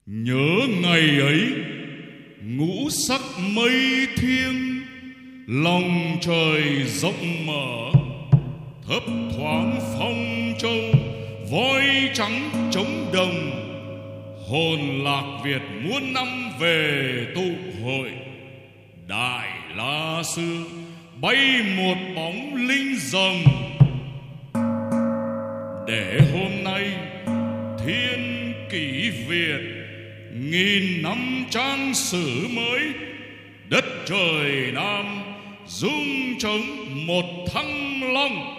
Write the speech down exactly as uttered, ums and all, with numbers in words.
Nhớ ngày ấy ngũ sắc mây thiêng, lòng trời rộng mở, thấp thoáng phong châu, voi trắng trống đồng. Hồn lạc Việt muôn năm về tụ hội, Đại La xưa bay một bóng linh rồng. Để hôm nay thiên kỷ Việt nghìn năm trang sử mới, đất trời Nam rung trống một thăng long.